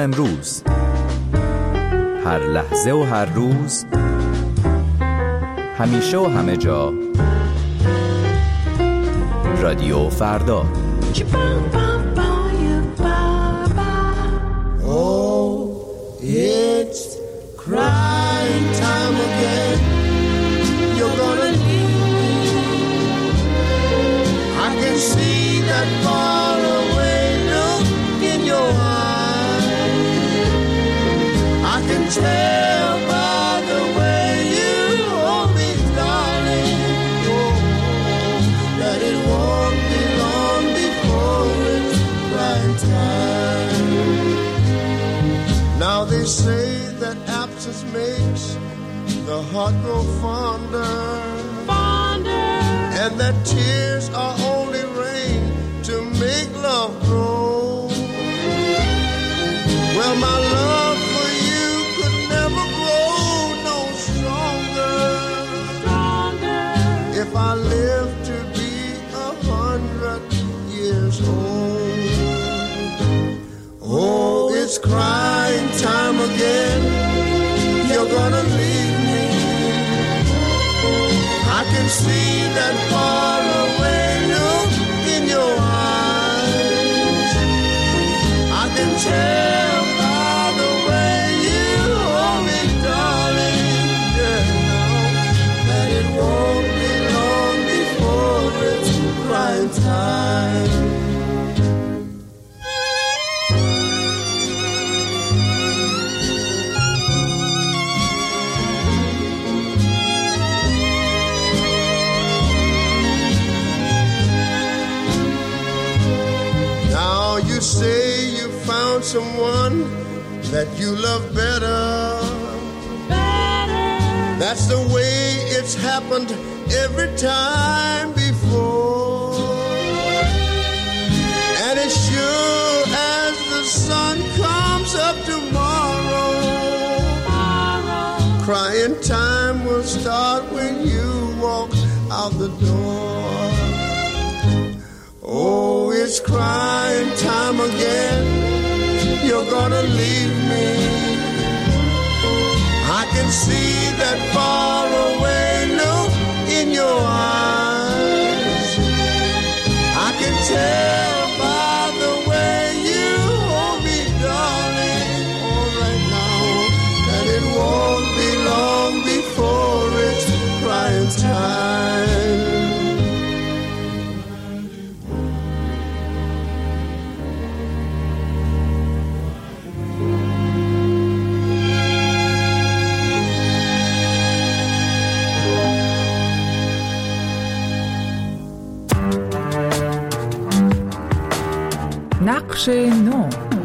امروز، هر لحظه و هر روز، همیشه و همه جا. رادیو فردا. Oh, it's crying time again. You're gonna leave me. I can see that far away look in your eyes. I can tell by the way you hold me, darling, oh, that it won't be long before it's crying time. Now they say that absence makes the heart grow fonder, and that tears are only rain to make love grow. Well, my love for you could never grow no stronger if I live to be 100 years old. Oh, it's crying time again. You're gonna leave me. I can see that far away look in your eyes. I can tell by the way you hold me, darling, yeah, that it won't be long before it's crying time. Say you found someone that you love better. That's the way it's happened every time before. And as sure as the sun comes up tomorrow, crying time will start when you walk out the door. Oh, it's crying time again. You're gonna leave me. I can see that far away look in your eyes. I can tell by the way you hold me, darling, all right now, that it won't be long before it's crying time. نقش نو.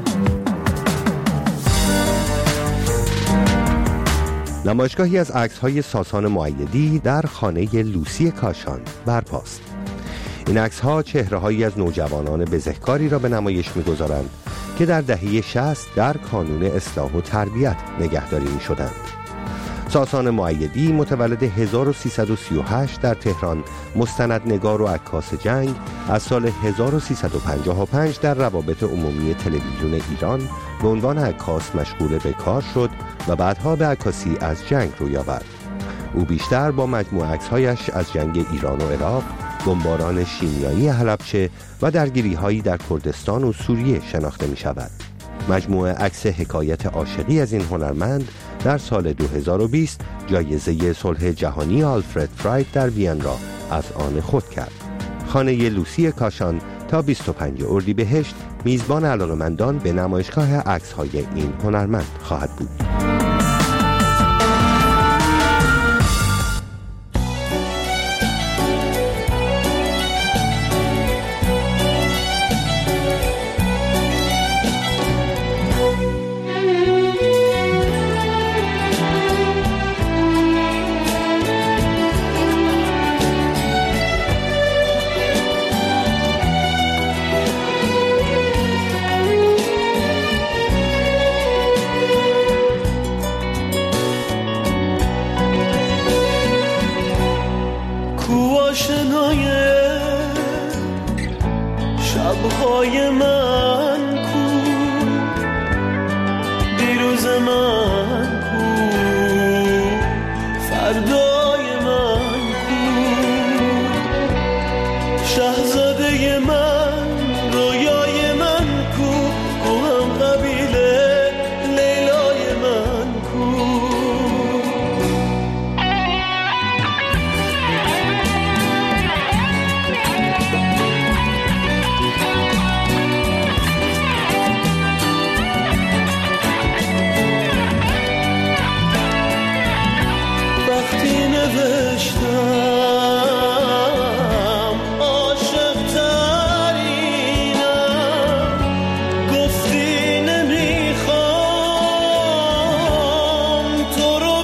نمایشگاهی از عکس‌های ساسان مؤیدی در خانه لوسی کاشان برپاست. این عکس‌ها چهره‌هایی از نوجوانان بزهکاری را به نمایش می‌گذارند که در دهه 60 در کانون اصلاح و تربیت نگهداری می‌شدند. ساسان مؤیدی متولد 1338 در تهران، مستندنگار و عکاس جنگ، از سال 1355 در روابط عمومی تلویزیون ایران به عنوان عکاس مشغول به کار شد و بعدها به عکاسی از جنگ روی آورد. او بیشتر با مجموعه عکس‌هایش از جنگ ایران و عراق، بمباران شیمیایی حلبچه و درگیری‌هایی در کردستان و سوریه شناخته می‌شود. مجموعه عکس حکایت عاشقی از این هنرمند در سال 2020 جایزه صلح جهانی آلفرد فرایت در وین را از آن خود کرد. خانه لوسی کاشان تا 25 اردیبهشت میزبان علاقه‌مندان به نمایشگاه عکس‌های این هنرمند خواهد بود. من کو، فردای من کو، شاهزاده من، رویای من کو، هم قبیله لیلای من کو. وقتی نوشتم عاشق ترینم، گفتی نمیخوام تو رو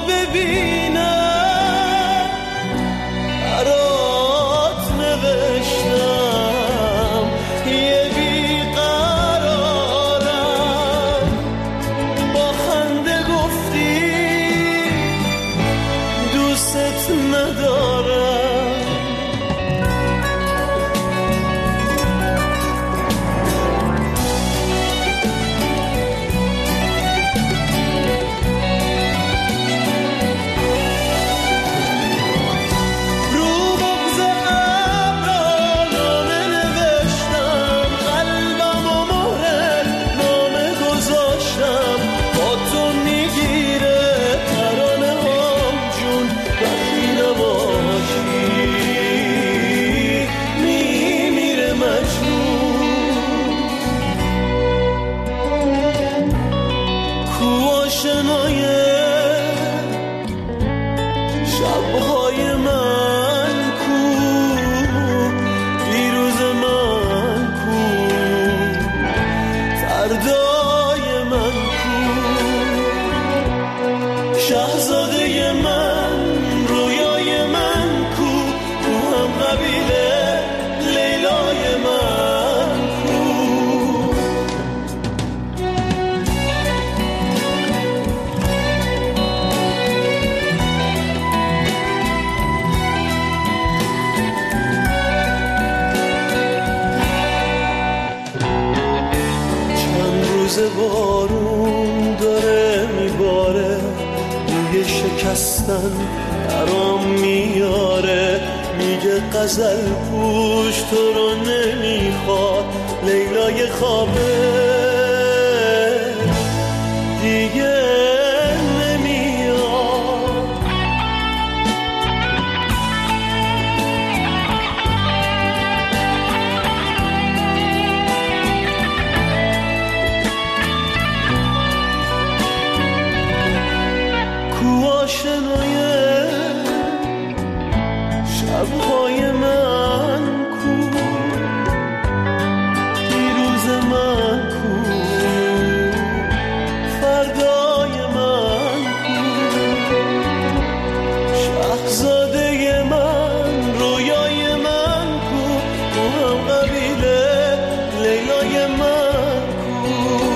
ببینم، برات نوشتم یه بیقرارم، با خنده گفتی دوست ندارم. رو بغض ابرا نامه نوشتم، قلبم و مهر نامه گذاشتم، با تو میگیره ترانه هم جون، وقتی نباشی میمیره مجنون. کو آشنای شبهای من کو، دیروز من کو، فردای من کو، شاهزاده من، رویای من کو، هم قبیله لیلای من کو. چند روز بارون داره میباره، بوی شکستن برام میاره، میگه غزل پوش تو رو نمیخواد، لیلای خوابه دیگه نمیاد. کو آشنای شبهای من کو، دیروز من کو، فردای من کو، شاهزاده من، رویای من کو، هم قبیله لیلای من کو.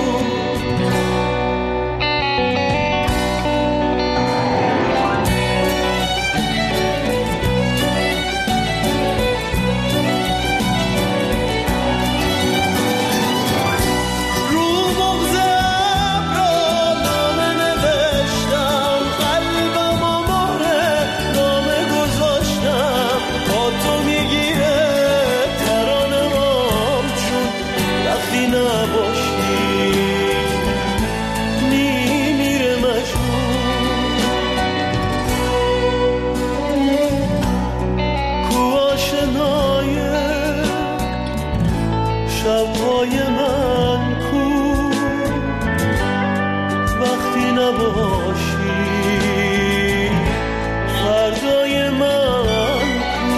رو بغض ابرا نامه نوشتم، قلبم و مهر نامه گذاشتم، با تو میگیره ترانه هم چون، وقتی نباشی میمیره مجنون. کو آشنای شبهای من کو، وقتی نباشی فردای من کو.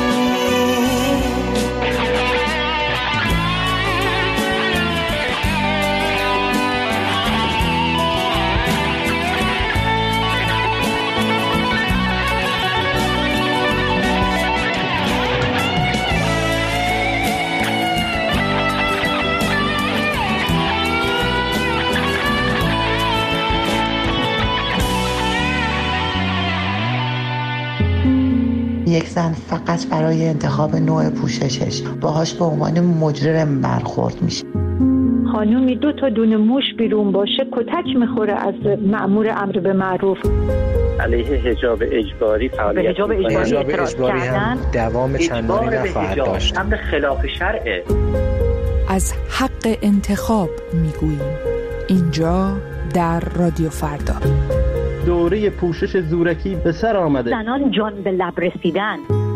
یک زن فقط برای انتخاب نوع پوششش باهاش به عنوان مجرم برخورد میشه. خانومی 2 تا دونه موش بیرون باشه کتک میخوره از مأمور امر به معروف. علیه حجاب اجباری فعالیت حجاب اجباری هم دوام چندانی نخواهد داشت. امر خلاف شرعه. از حق انتخاب میگوییم اینجا در رادیو فردا. دوره پوشش زورکی به سر آمده. زنان جان به لب رسیدن.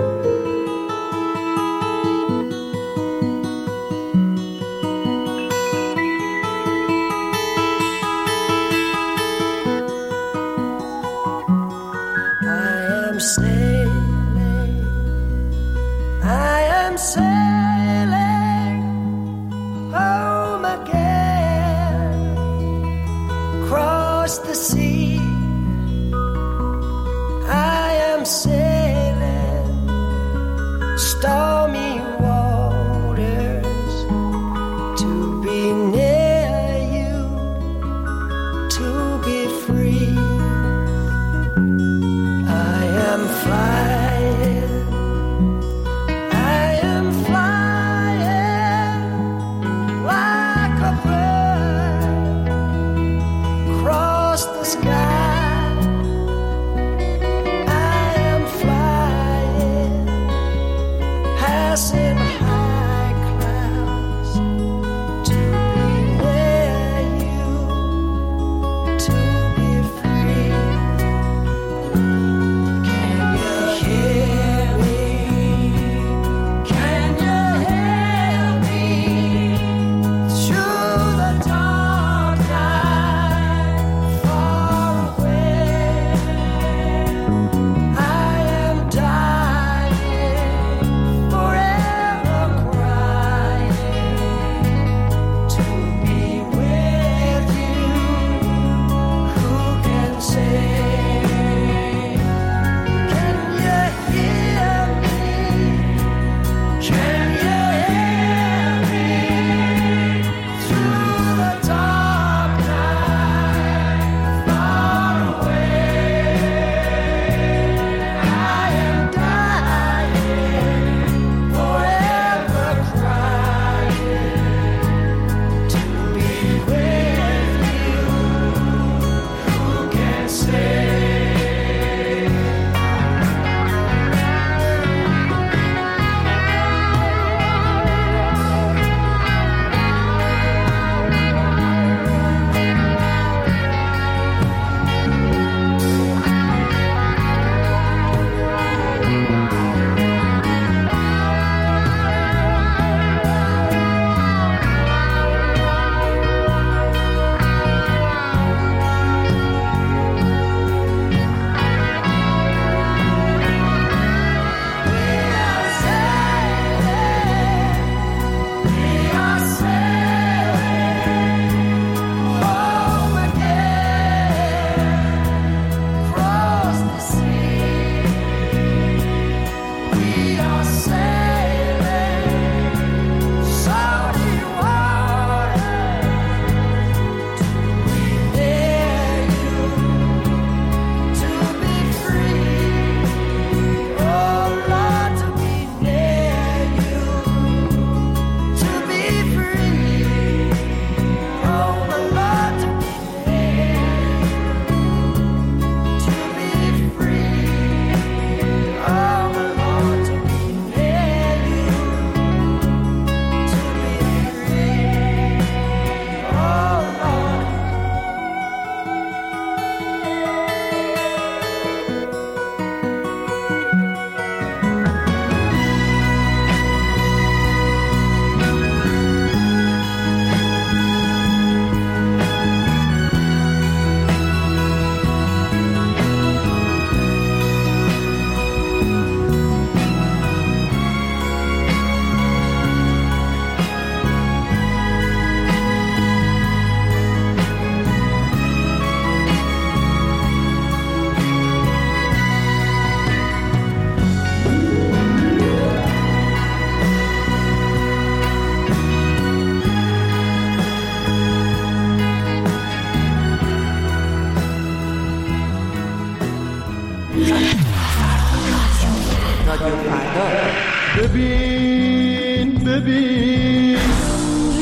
رادیو فردا. ببین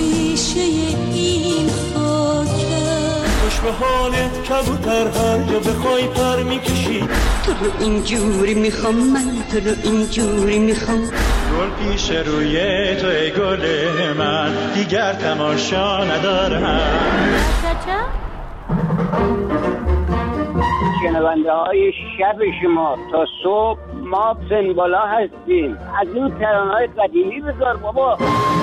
گوشه این خاکم. خوش به حالت کبوتر هر جا بخوای پر میکشی. تو رو اینجوری میخوام من، تو رو اینجوری میخوام. گل پیش روی تو ای گل من، دیگر تماشا ندارم. شنونده های شب شما تا صبح ما پنبالا هستیم. از اون ترانه‌های قدیمی بذار بابا.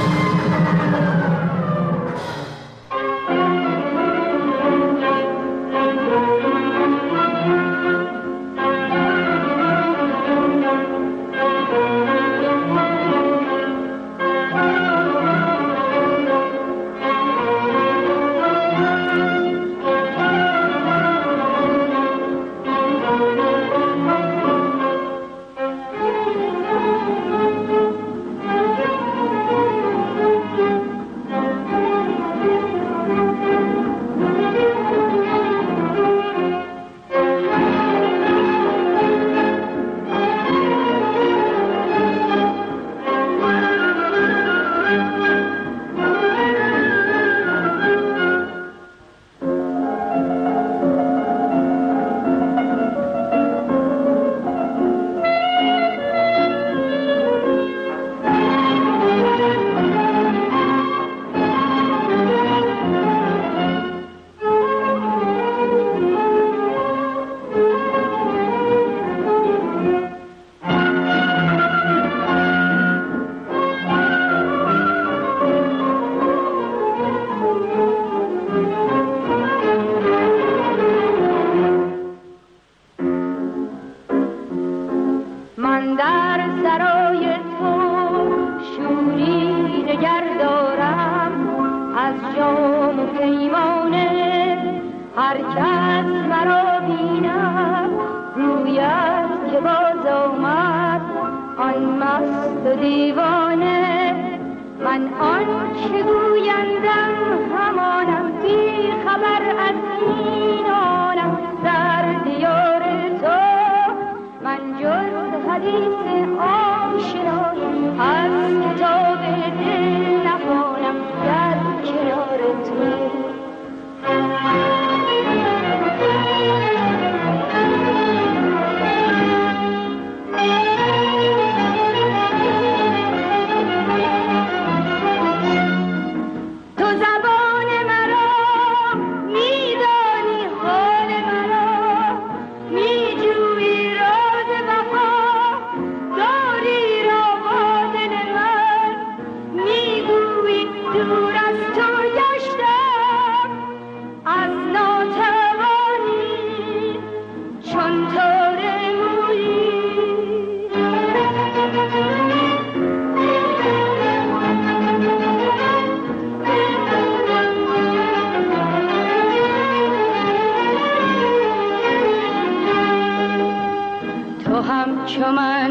چو من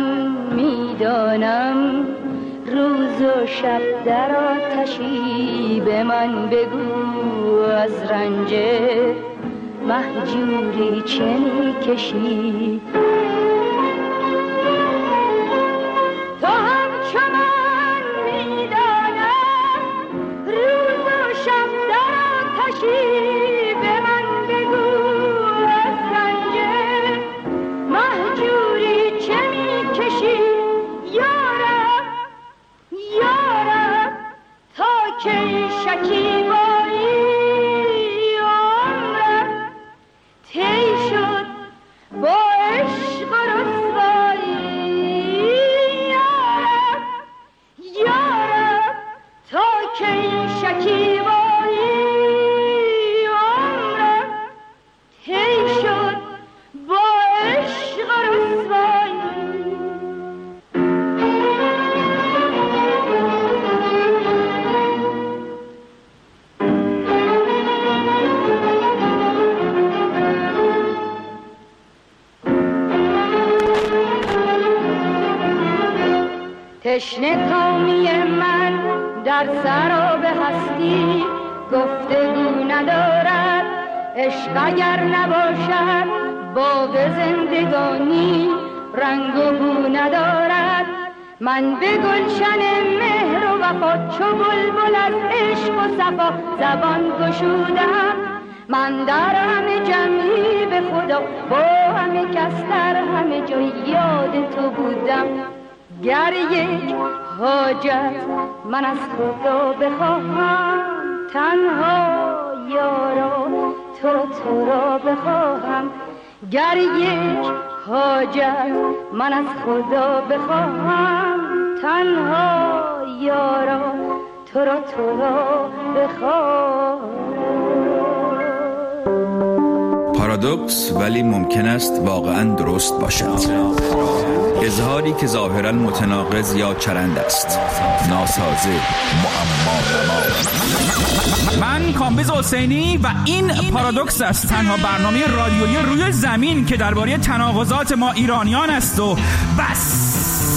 میدانم روز و شب در آتشی به من بگو از رنج مهجوری چه میکشی تو هم چو من میدانم روز و شب در آتشی به من بگو از رنج مهجوری چه میکشی یارب یارب تا کی شکیبایی عمرم طی شد با عشق و رسوایی یارب یارب تا کی شکیبایی عمرم طی شد با عشق و رسوایی تشنه کامی من در سراب هستی گفتگو ندارد عشق اگر نباشد باغ زندگانی رنگ و بو ندارد من به گلشن مهر و وفا چو بلبل از عشق و صفا زبان گشودم. من در همه جمعی به خدا با همه کس در همه جای یاد تو بودم. گر یک حاجت من از خدا بخواهم تنها یارا تو را بخواهم. گر یک حاجت من از خدا بخواهم تنها یارا تو را بخواهم. پارادوکس ولی ممکن است واقعا درست باشد. اظهاری که ظاهرا متناقض یا چرند است، ناسازه، معما. من کامبیز حسینی و این پارادوکس است، تنها برنامه رادیویی روی زمین که درباره تناقضات ما ایرانیان است و بس.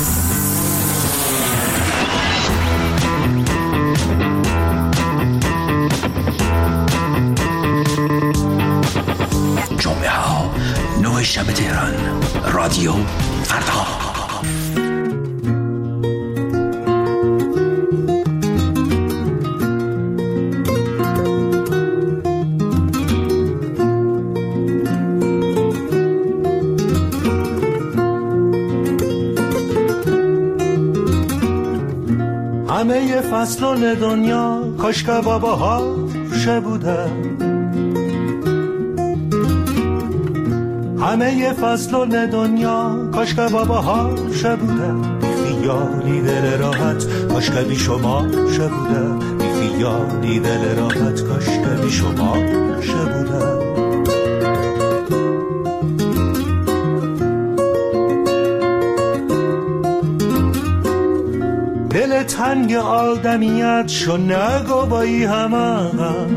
جمعه ها 9 شب تهران، رادیو فردا. همه فصلان دنیا کاش که باباها بودن. همه فصلان دنیا کاش که باباها بودن. بی خیالی دل راحت کاش که بی شما بودن. بی خیالی دل راحت کاش که بی شما بودن. دل تنگ آدمیت شو نگو بایی همه،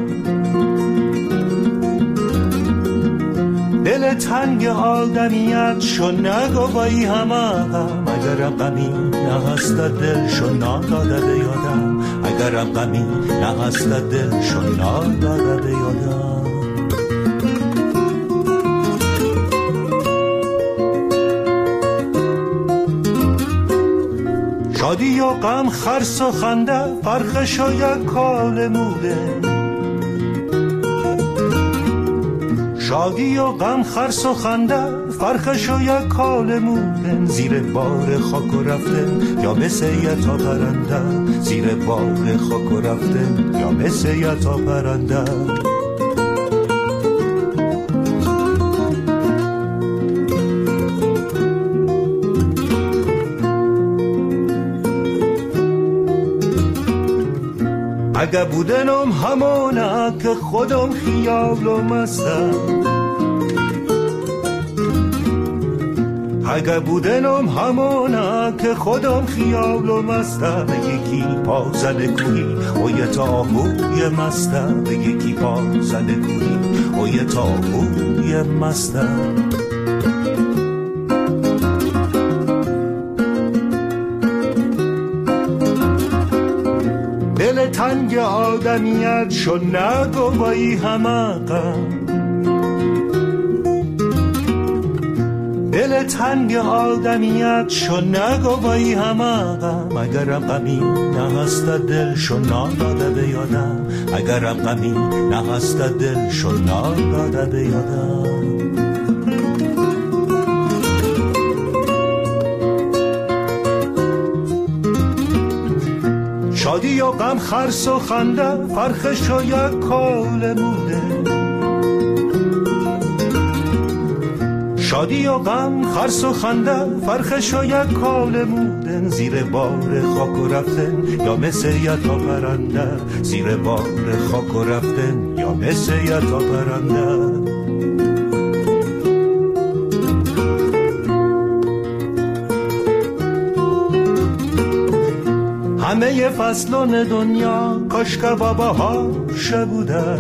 دل تنگ آدمیت شو نگو بایی همه. اگرم غمی نه هست دل شو ناداده بیادم. اگرم غمی نه هست دل شو ناداده بیادم. شادی و غم خرس و خنده فرقش و یک کال موده. شادی و غم خرس و خنده فرقش و یک کال موده. زیر بار خاک و رفتن یا مثل یتا پرنده. زیر بار خاک و رفتن یا مثل یتا پرنده. اگه بودنم همونه که خودم خیال و مستم. اگه بودنم همونه که خودم خیال و مستم. یکی پا زده کوهی و یه تاهوی مستم. یکی پا زده کوهی و یه تاهوی مستم. دل تنگ آدمیت شو نگو بایی همه غم. دل تنگ آدمیت شو نگو بایی همه غم. اگرم غمی نه هست دل شو ناداده بیادم. اگرم غمی نه هست دل شو ناداده بیادم. شادی و غم خرس و خنده فرقش و یک کال موده. شادی و غم خرس و خنده فرقش و یک کال موده. زیر بار خاک و رفتن یا مثل یتا پرنده. زیر بار خاک و رفتن یا مثل یتا پرنده. همه فصلان دنیا کاش که باباها بودن.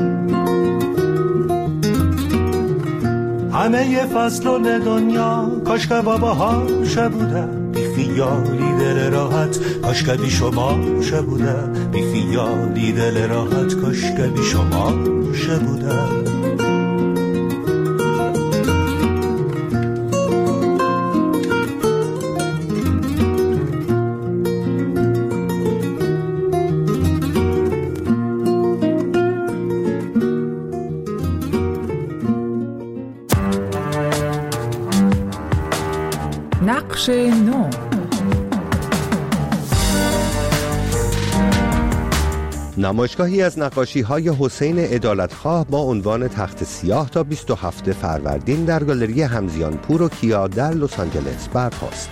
همه فصلان دنیا کاش که باباها بودن. بی خیالی دل راحت کاش که بی شما بودن. بی خیالی دل راحت کاش که بی شما بودن. نقش نو. نمایشگاهی از نقاشی‌های حسین عدالتخواه با عنوان تخت سیاه تا 27 فروردین در گالری همزیانپور و کیا در لس آنجلس برپاست.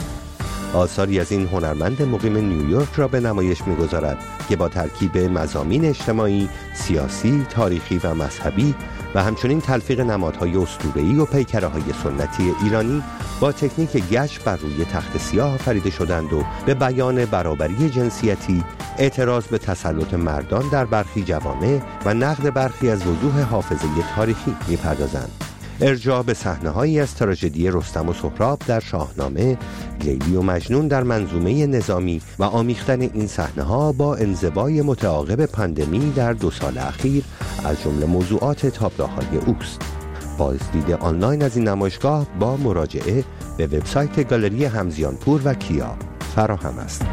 آثاری از این هنرمند مقیم نیویورک را به نمایش می‌گذارد که با ترکیب مضامین اجتماعی، سیاسی، تاریخی و مذهبی و همچنین تلفیق نمادهای اسطوره‌ای و پیکره‌های سنتی ایرانی با تکنیک گچ بر روی تخت سیاه آفریده شدند و به بیان برابری جنسیتی، اعتراض به تسلط مردان در برخی جوامع و نقد برخی از وجوه حافظه تاریخی می‌پردازند. ارجاع به صحنه‌هایی از تراژدی رستم و سهراب در شاهنامه، لیلی و مجنون در منظومه نظامی و آمیختن این صحنه‌ها با انزوای متعاقب پاندمی در 2 سال اخیر از جمله موضوعات تابلوهای اوست. بازدید آنلاین از این نمایشگاه با مراجعه به وبسایت گالری همزیانپور و کیا فراهم است.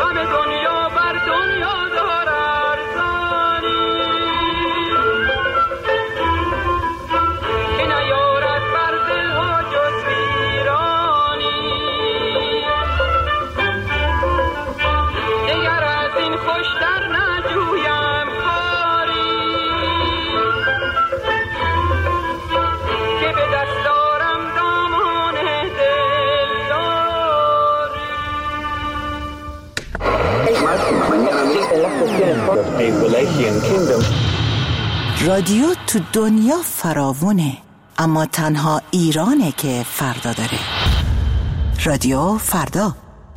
دنیا بر دنیا دار ارزانی رادیو تو دنیا فراوونه، اما تنها ایرانه که فردا داره. رادیو فردا.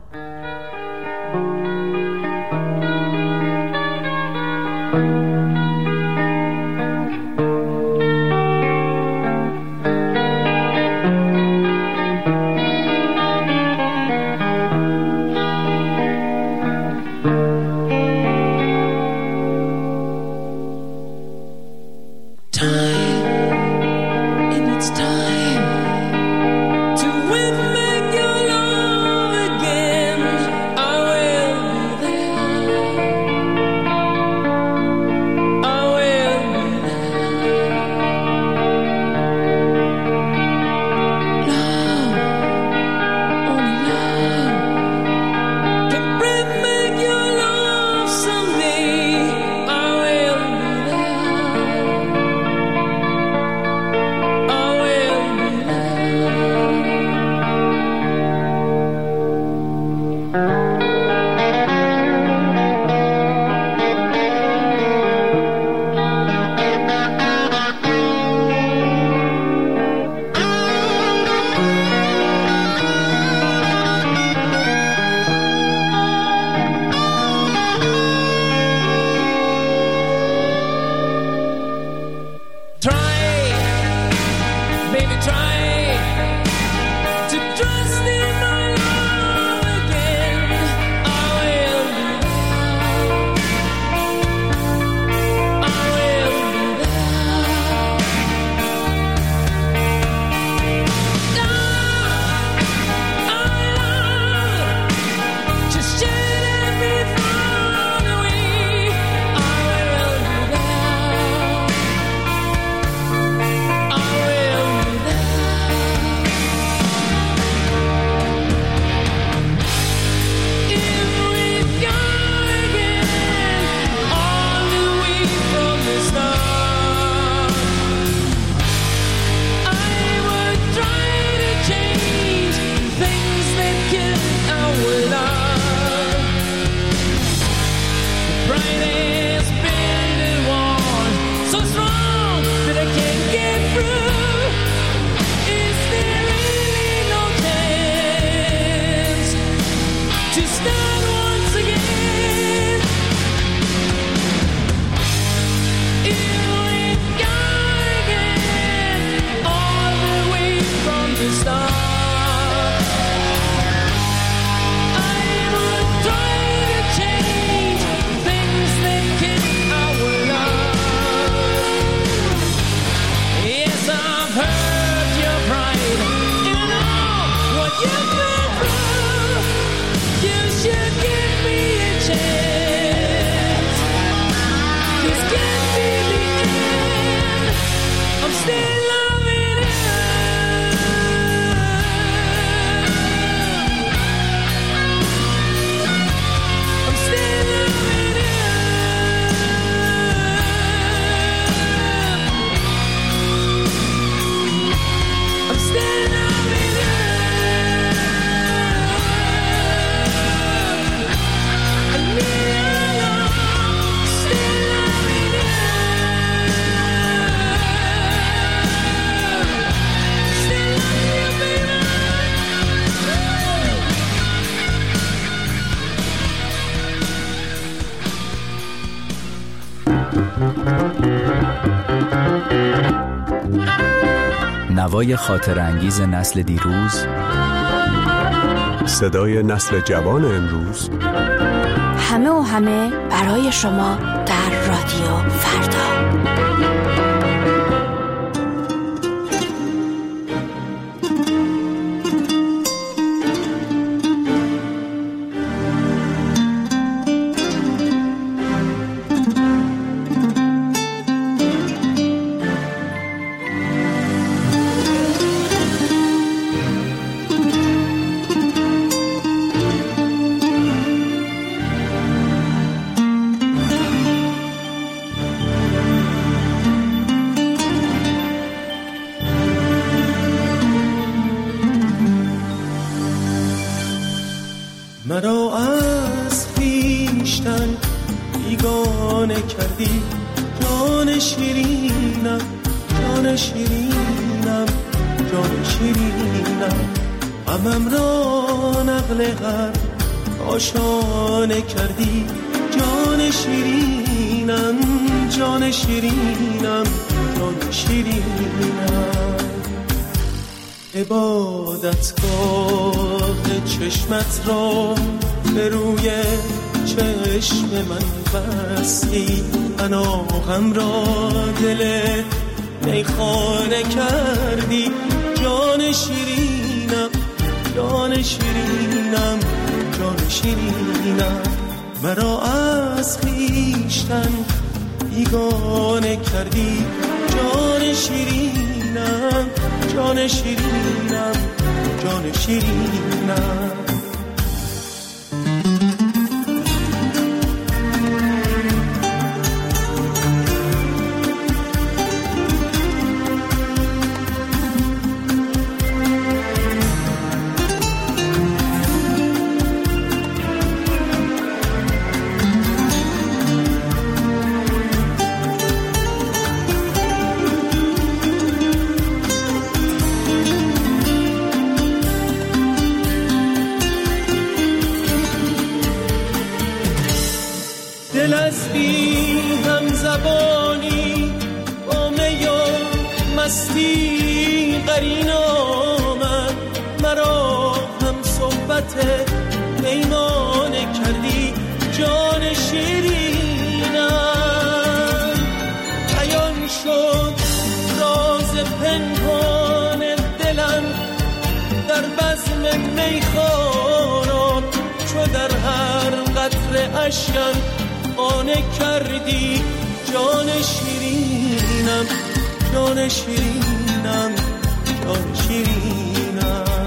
نوای خاطر انگیز نسل دیروز، صدای نسل جوان امروز، همه و همه برای شما در رادیو فردا. مرا از خویشتن بیگانه کردی، جان شیرینم، جان شیرینم، جان شیرینم. غمم را نقل غم آشانه کردی، جان شیرینم، جان شیرینم، جان شیرینم. عبادتگاه چشمت را به روی چشم من بستی، پناهم را دل میخانه کردی، جان شیرینم، جان شیرینم، جان شیرینم. مرا از خویشتن بیگانه کردی، جان شیرینم، جان شیرینم، جان شیرینم. دل از بی هم زبانی با می و مستی قرین آمد، مرا هم صحبت پیمانه کردی، جان شیرینم. بیان شد راز پنهان دلم در بزم میخواران، چو در هر قطره اشکم خانه کردی، جان شیرینم، جان شیرینم، جان شیرینم.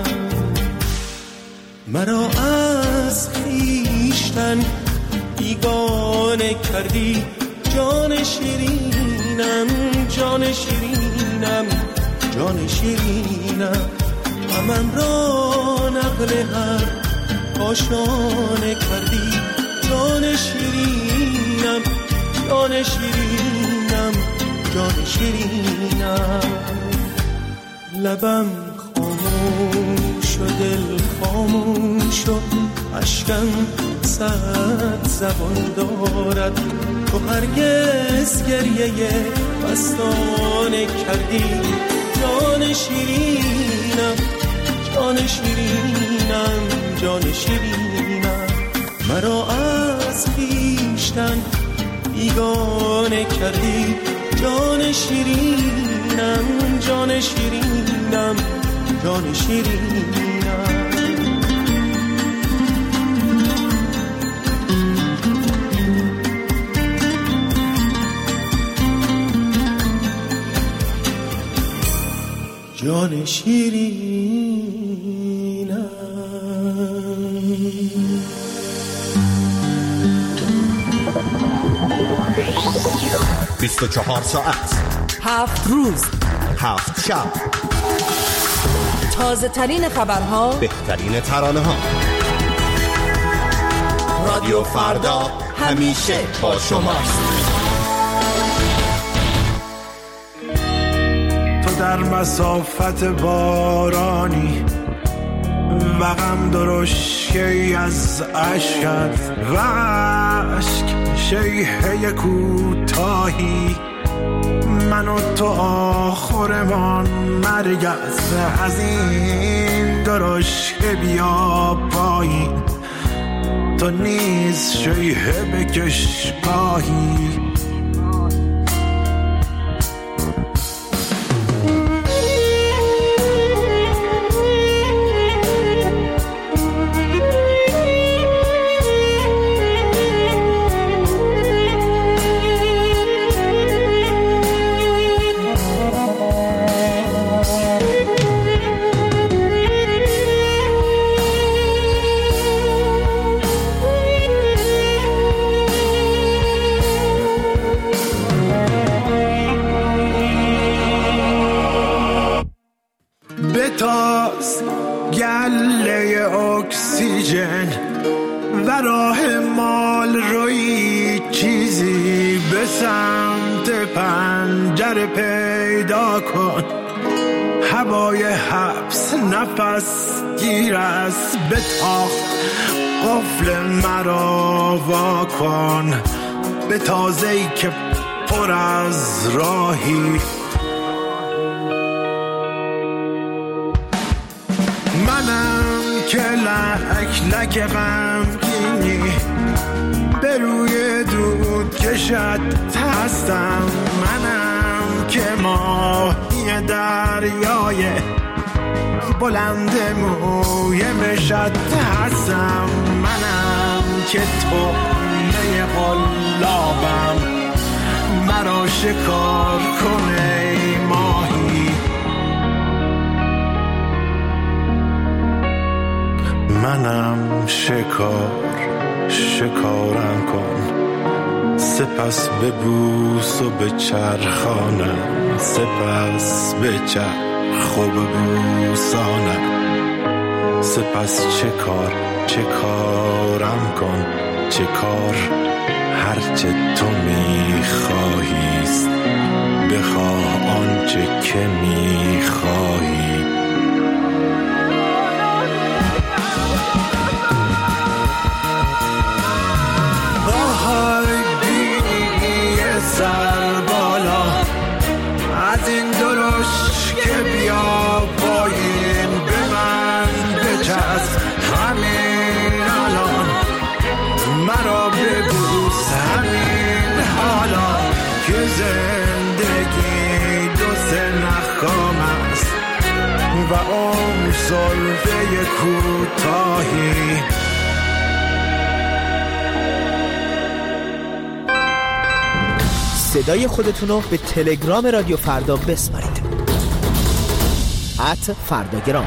مرا از خویشتن بیگانه کردی، جان شیرینم، جان شیرینم، جان شیرینم. غمم را نقل هر آشانه کردی، جان شیرینم، جان شیرینم، جان شیرینم. لبم خاموش و دل خاموش و اشکم صد زبان دارد، تو هرگز گریه مستانه کردی، جان شیرینم، جان شیرینم، جان شیرینم. مرا از خویشتن بیگانه کردی، جان شیرینم، جان شیرینم، جان شیرینم. جان شیرینم. 24 ساعت 7 روز 7 شب، تازه ترین خبرها، بهترین ترانه ها. رادیو فردا همیشه با شماست. تو در مسافت بارانی و غم درشکی از عشقت و عشق شیهه کوتاهی، من و تو آخرمان مرگ است، از این درشکه بیا پایین، تو نیز شیهه بکش گاهی. بتاز گله اکسیژن و راه مال روی چیزی به سمت پشت پنجره پیدا کن، هوای حبس نفس گیر است به تاخت، قفل مرا وا کن به تازه‌ای که پر از راهی. منم که لک لک غمگینی به روی دود کشت هستم، منم که ماهی دریای بلند موی مشت هستم، منم که طعمه قلابم مرا شکار کنه ای ماهی. منم شکارم کن، سپس ببوس و به چرخانم، سپس به چرخ و ببوسانم، سپس چه کارم کن، چه کار هرچه تو میخواهیست، بخواه آنچه که میخواهی. سر بالا از این درشت که بیا پایین، به من بچسب همین الان، مرا ببوس همین حالا که زندگی دو سه نخام است و عمر سلفه کوتاهی. صدای خودتونو به تلگرام رادیو فردا بسپارید. @فرداگرام.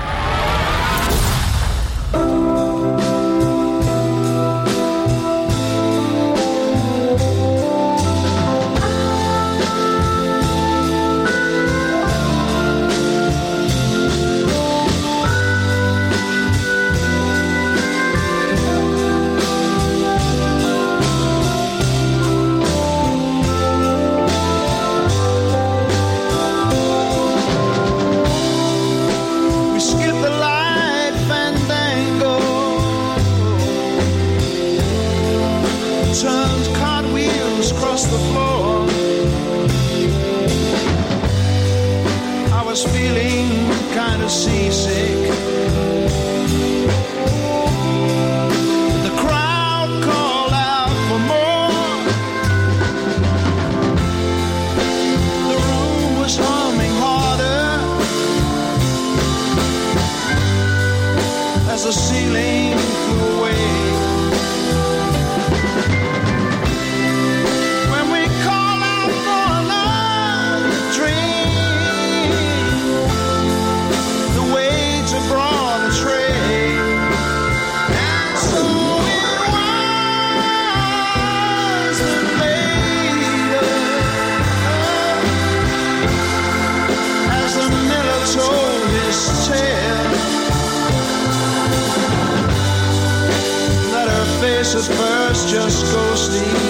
At first just go sleep,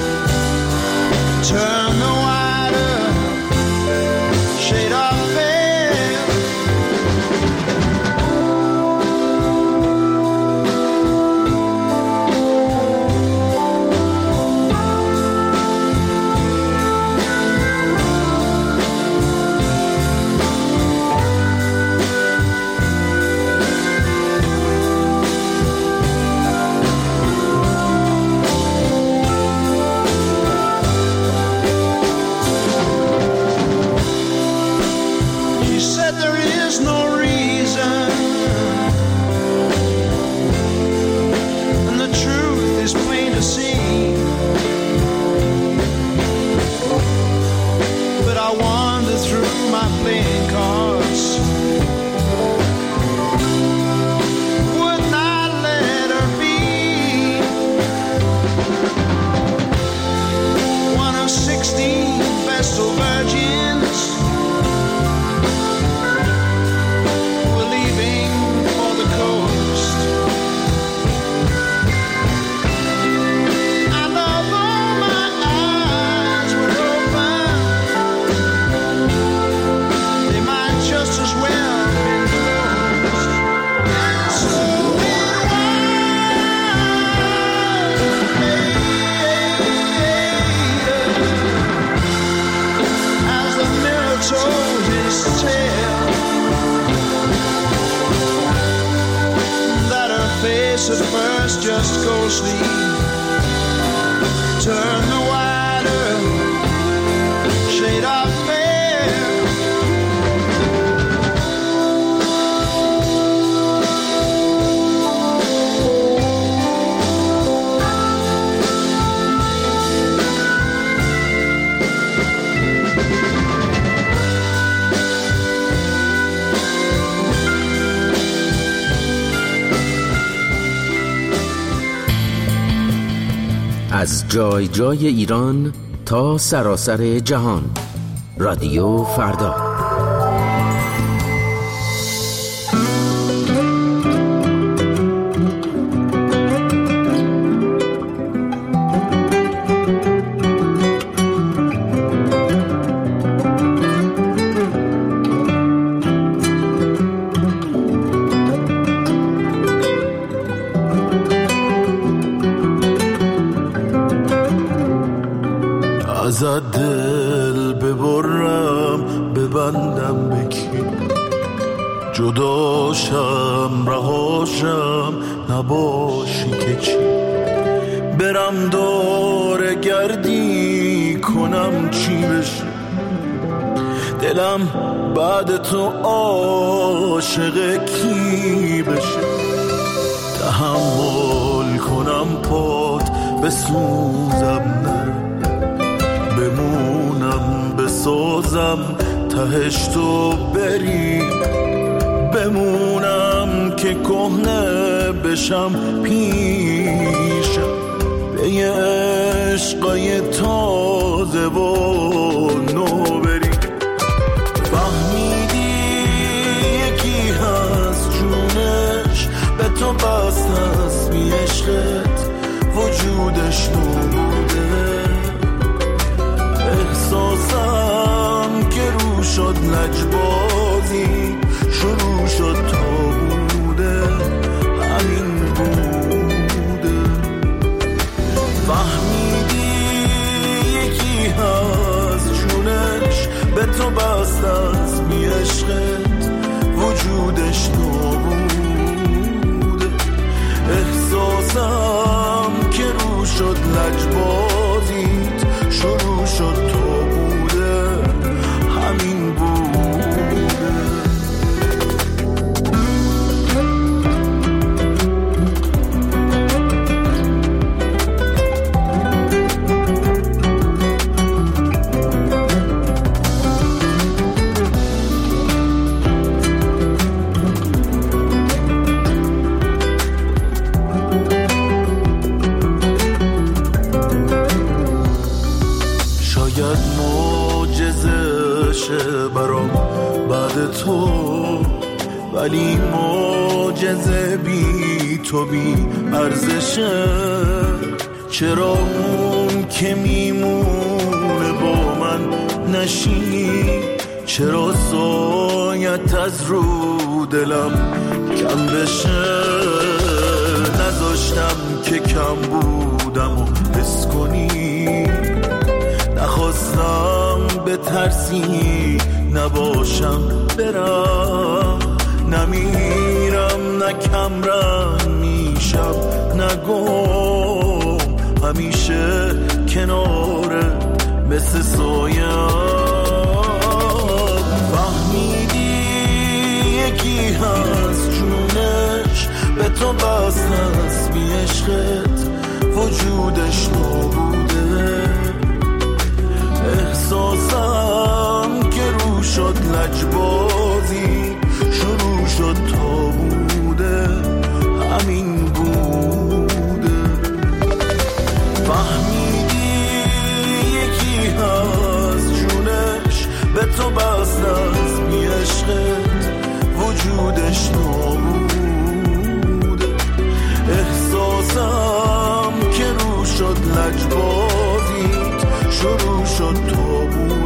turn the light up, shade off veil. Open just tell that her face at first just goes sleep. Turn the wider shade of pale. از جای جای ایران تا سراسر جهان، رادیو فردا. ازت دل ببرم ببندم بکی، جداشم رهاشم نباشی که چی، برم دور گردی کنم چی بشه، دلم بعد تو عاشق کی بشه، تحمل کنم پات بسوزم نه، بمونم بسازم تهش تو بری، بمونم که کهنه بشم پیشم، به یه عشقای تازه و نو بری. فهمیدی یکی هست جونش به تو بست هست، بی عشقت وجودش نبوده، احساسم که رو شد لجبازی شروع شد تا بوده همین بوده. فهمیدی یکی هست جونش به تو بست از بی عشقت وجودش نبوده، احساسم که رو شد لجبازیت شروع شد تو بوده همین بوده. برام بعد تو، ولی معجزه بی تو بی ارزشه، چرا اون که میمونه با من نشی، چرا سایت از رو دلم کم بشه، نذاشتم که کم بودم و حس کنی، نخواستم به ترسی نباشم برم، نمیرم نه کمرنگ میشم نگم، همیشه کناره مثل سایم. فهمیدی یکی هست جونش به تو بست هست، بی عشقت وجودش نبوده، احساسم که رو شد لجبازی شروع شد تا بوده همین بوده. فهمیدی یکی هست جونش به تو بست از بی عشقت وجودش نبوده، احساسم که رو شد لجبازیت شروع شد تا بود